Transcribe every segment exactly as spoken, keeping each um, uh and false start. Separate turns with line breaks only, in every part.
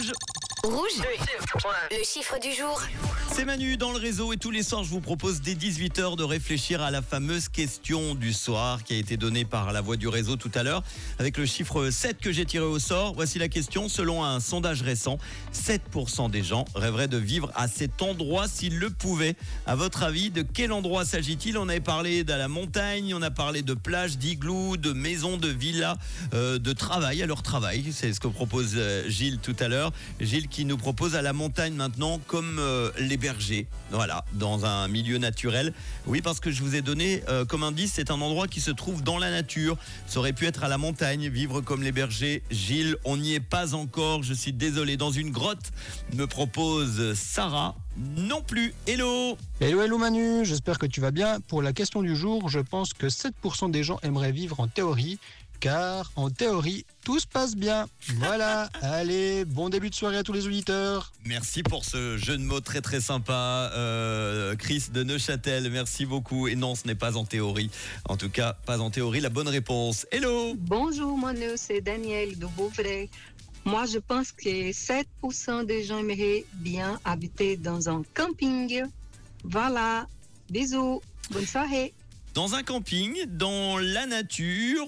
Rouge.
Rouge, le chiffre du jour.
C'est Manu dans le réseau et tous les soirs je vous propose dès dix-huit heures de réfléchir à la fameuse question du soir qui a été donnée par la voix du réseau tout à l'heure avec le chiffre sept que j'ai tiré au sort. Voici la question. Selon un sondage récent, sept pour cent des gens rêveraient de vivre à cet endroit s'ils le pouvaient. À votre avis, de quel endroit s'agit-il? On avait parlé de la montagne, on a parlé de plages, d'igloo, de maisons, de villas, euh, de travail. Alors travail, c'est ce que propose euh, Gilles tout à l'heure. Gilles qui nous propose à la montagne maintenant comme euh, les bergers, voilà, dans un milieu naturel. Oui, parce que je vous ai donné euh, comme indice, c'est un endroit qui se trouve dans la nature. Ça aurait pu être à la montagne, vivre comme les bergers. Gilles, on n'y est pas encore, je suis désolé. Dans une grotte, me propose Sarah. Non plus. Hello.
Hello, hello Manu, j'espère que tu vas bien. Pour la question du jour, je pense que sept pour cent des gens aimeraient vivre en théorie, car en théorie, tout se passe bien. Voilà, allez, bon début de soirée à tous les auditeurs.
Merci pour ce jeu de mots très très sympa, euh, Chris de Neuchâtel, merci beaucoup. Et non, ce n'est pas en théorie, en tout cas pas en théorie, la bonne réponse. Hello.
Bonjour Manu, c'est Daniel de Beauvais. Moi, je pense que sept pour cent des gens aimeraient bien habiter dans un camping. Voilà, bisous, bonne soirée.
Dans un camping, dans la nature,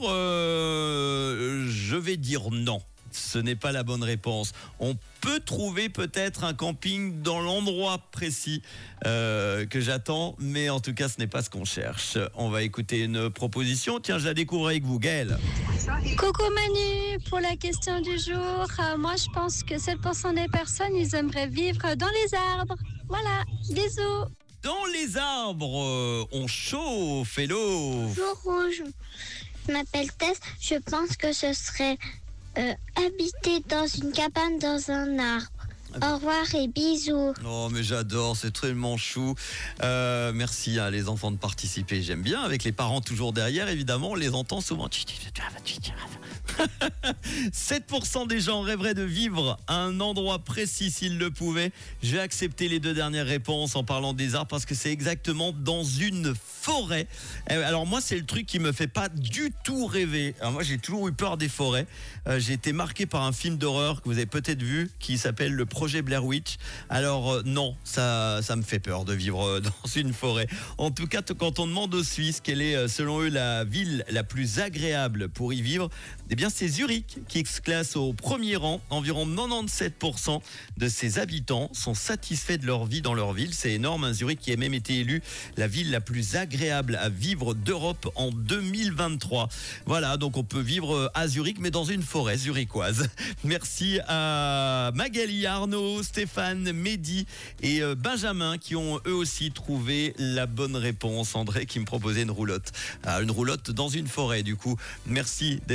euh, je vais dire non. Ce n'est pas la bonne réponse. On peut trouver peut-être un camping dans l'endroit précis euh, que j'attends, mais en tout cas, ce n'est pas ce qu'on cherche. On va écouter une proposition. Tiens, je la découvre avec vous, Gaëlle.
Coucou Manu, pour la question du jour, euh, moi je pense que sept pour cent des personnes, ils aimeraient vivre dans les arbres. Voilà, bisous.
Dans les arbres, euh, on chauffe, hello.
Bonjour Rouge, je m'appelle Tess, je pense que ce serait euh, habiter dans une cabane dans un arbre. Au revoir et bisous.
Oh mais j'adore, c'est tellement chou. Euh, merci à les enfants de participer, j'aime bien. Avec les parents toujours derrière, évidemment, on les entend souvent. sept pour cent des gens rêveraient de vivre à un endroit précis s'ils le pouvaient. Je vais accepter les deux dernières réponses en parlant des arbres parce que c'est exactement dans une forêt. Alors moi, c'est le truc qui me fait pas du tout rêver. Alors moi, j'ai toujours eu peur des forêts. Euh, j'ai été marqué par un film d'horreur que vous avez peut-être vu qui s'appelle Le Projet Blair Witch. Alors euh, non, ça, ça me fait peur de vivre dans une forêt. En tout cas, quand on demande aux Suisses quelle est selon eux la ville la plus agréable pour y vivre, eh bien c'est Zurich qui se classe au premier rang. Environ quatre-vingt-dix-sept pour cent de ses habitants sont satisfaits de leur vie dans leur ville. C'est énorme, hein. Zurich qui a même été élu la ville la plus agréable à vivre d'Europe en deux mille vingt-trois. Voilà, donc on peut vivre à Zurich mais dans une forêt zurichoise. Merci à Magali, Arnaud, Stéphane, Mehdi et Benjamin qui ont eux aussi trouvé la bonne réponse. André qui me proposait une roulotte. Ah, une roulotte dans une forêt du coup. Merci d'être